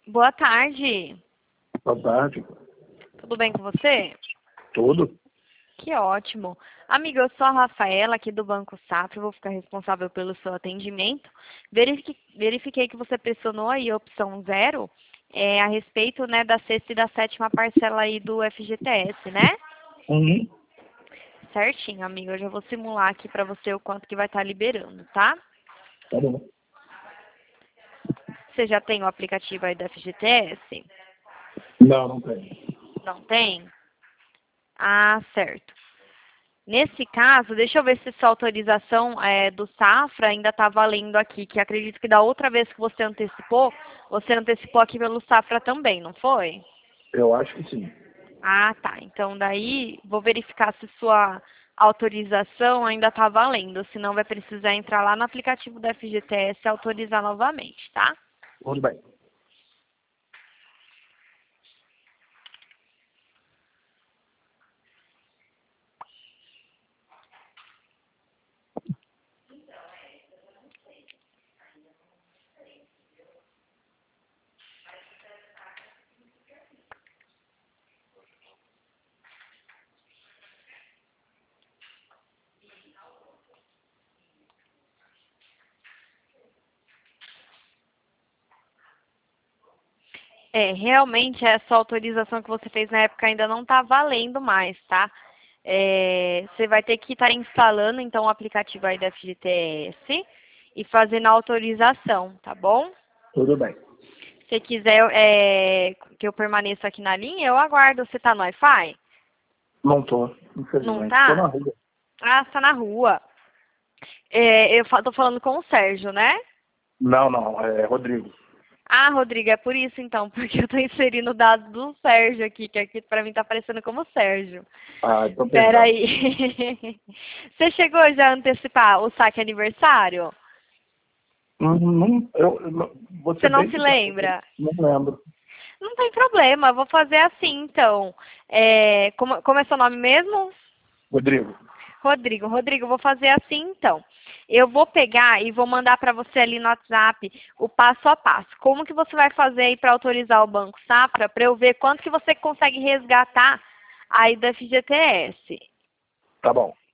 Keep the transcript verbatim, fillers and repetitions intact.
Boa tarde. Boa tarde. Tudo bem com você? Tudo? Que ótimo. Amiga, eu sou a Rafaela, aqui do Banco Safra, eu vou ficar responsável pelo seu atendimento. Verifique- Verifiquei que você pressionou aí a opção zero é, a respeito, né, da sexta e da sétima parcela aí do F G T S, né? Uhum. Certinho, amiga. Eu já vou simular aqui para você o quanto que vai estar liberando, tá? Tá bom. Você já tem o aplicativo aí do F G T S? Não, não tem. Não tem? Ah, certo. Nesse caso, deixa eu ver se sua autorização é, do Safra ainda está valendo aqui, que acredito que da outra vez que você antecipou, você antecipou aqui pelo Safra também, não foi? Eu acho que sim. Ah, tá. Então daí vou verificar se sua autorização ainda está valendo, senão vai precisar entrar lá no aplicativo do F G T S e autorizar novamente, tá? Tudo bem. É, realmente essa autorização que você fez na época ainda não está valendo mais, tá? É, você vai ter que estar instalando então o aplicativo aí da F G T S e fazendo a autorização, tá bom? Tudo bem. Se quiser é, que eu permaneça aqui na linha, eu aguardo. Você tá no Wi-Fi? Não tô, Não infelizmente. Tô na tá? rua. Ah, você tá na rua. É, eu fa- tô falando com o Sérgio, né? Não, não. É Rodrigo. Ah, Rodrigo, é por isso então, porque eu tô inserindo o dado do Sérgio aqui, que aqui pra mim tá aparecendo como Sérgio. Ah, então Espera perdão. aí. Você chegou já a antecipar o saque aniversário? Não, não, eu, eu não- vou Você ser não bem se sincero, lembra? eu não lembro. Não tem problema, eu vou fazer assim então. É, como, como é seu nome mesmo? Rodrigo. Rodrigo. Rodrigo, eu vou fazer assim então. Eu vou pegar e vou mandar para você ali no WhatsApp o passo a passo. Como que você vai fazer aí para autorizar o Banco Safra para eu ver quanto que você consegue resgatar aí do F G T S? Tá bom.